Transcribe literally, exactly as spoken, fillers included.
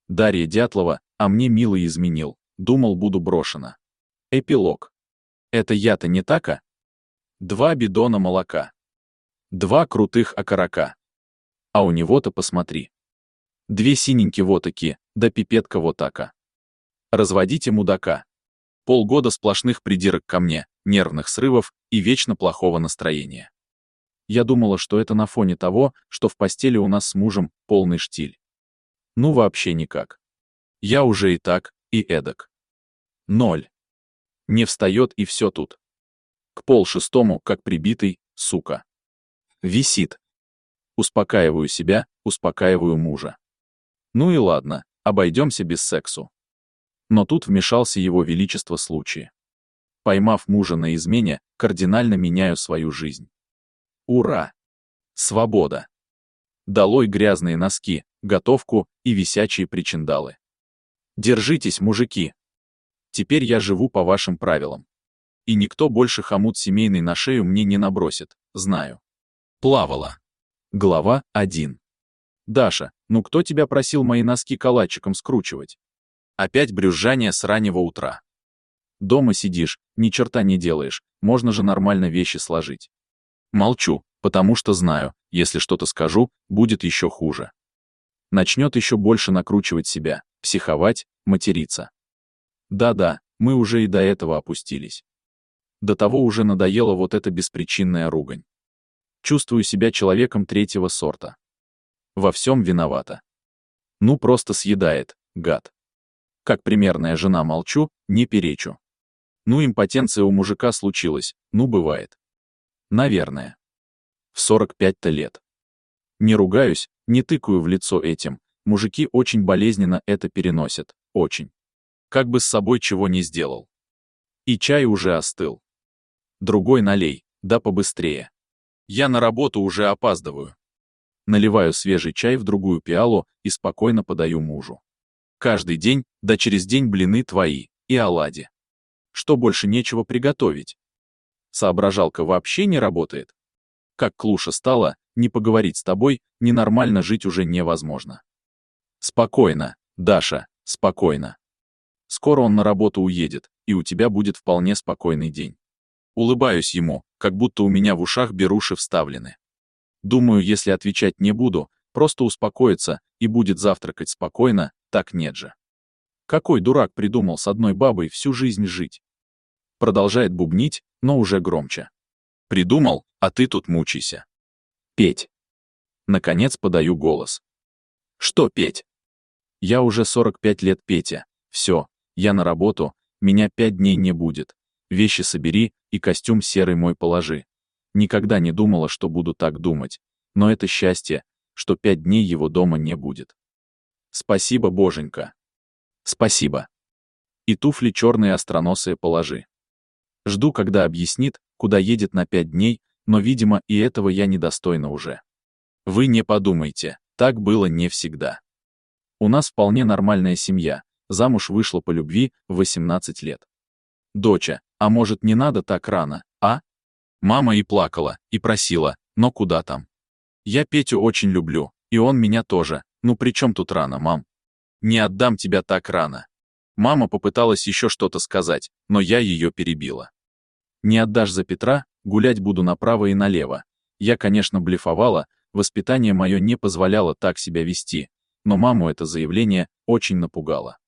Дарья Дятлова, а мне милый изменил, думал, буду брошена. Эпилог. Это я-то не така? Два бидона молока. Два крутых окорока. А у него-то посмотри. Две синенькие вот таки, да пипетка вот така. Разводите мудака. Полгода сплошных придирок ко мне, нервных срывов и вечно плохого настроения. Я думала, что это на фоне того, что в постели у нас с мужем полный штиль. Ну вообще никак. Я уже и так, и эдак. Ноль. Не встает и все тут. К полшестому, как прибитый, сука. Висит. Успокаиваю себя, успокаиваю мужа. Ну и ладно, обойдемся без сексу. Но тут вмешался его величество случай. Поймав мужа на измене, кардинально меняю свою жизнь. Ура! Свобода! Долой грязные носки, готовку и висячие причиндалы. Держитесь, мужики! Теперь я живу по вашим правилам. И никто больше хомут семейный на шею мне не набросит, знаю. Плавала. Глава один. Даша, ну кто тебя просил мои носки калачиком скручивать? Опять брюзжание с раннего утра. Дома сидишь, ни черта не делаешь, можно же нормально вещи сложить. Молчу, потому что знаю, если что-то скажу, будет еще хуже. Начнет еще больше накручивать себя, психовать, материться. Да-да, мы уже и до этого опустились. До того уже надоела вот эта беспричинная ругань. Чувствую себя человеком третьего сорта. Во всем виновата. Ну просто съедает, гад. Как примерная жена молчу, не перечу. Ну импотенция у мужика случилась, ну бывает. Наверное. В сорок пять-то лет. Не ругаюсь, не тыкаю в лицо этим, мужики очень болезненно это переносят, очень. Как бы с собой чего не сделал. И чай уже остыл. Другой налей, да побыстрее. Я на работу уже опаздываю. Наливаю свежий чай в другую пиалу и спокойно подаю мужу. Каждый день, да через день блины твои, и оладьи. Что больше нечего приготовить? Соображалка вообще не работает? Как клуша стала, не поговорить с тобой, ненормально жить уже невозможно. Спокойно, Даша, спокойно. Скоро он на работу уедет, и у тебя будет вполне спокойный день. Улыбаюсь ему, как будто у меня в ушах беруши вставлены. Думаю, если отвечать не буду, просто успокоится и будет завтракать спокойно, так нет же. Какой дурак придумал с одной бабой всю жизнь жить? Продолжает бубнить, но уже громче. Придумал, а ты тут мучайся. Петь. Наконец подаю голос. Что петь? Я уже сорок пять лет, Петя. Все, я на работу, меня пять дней не будет. Вещи собери и костюм серый мой положи. Никогда не думала, что буду так думать, но это счастье, что пять дней его дома не будет. Спасибо, боженька. Спасибо. И туфли черные остроносые положи. Жду, когда объяснит, куда едет на пять дней, но, видимо, и этого я недостойна уже. Вы не подумайте, так было не всегда. У нас вполне нормальная семья, замуж вышла по любви в восемнадцать лет. Доча, а может не надо так рано, а? Мама и плакала, и просила, но куда там? Я Петю очень люблю, и он меня тоже, ну при чем тут рано, мам? Не отдам тебя так рано. Мама попыталась еще что-то сказать, но я ее перебила. Не отдашь за Петра, гулять буду направо и налево. Я, конечно, блефовала, воспитание мое не позволяло так себя вести, но маму это заявление очень напугало.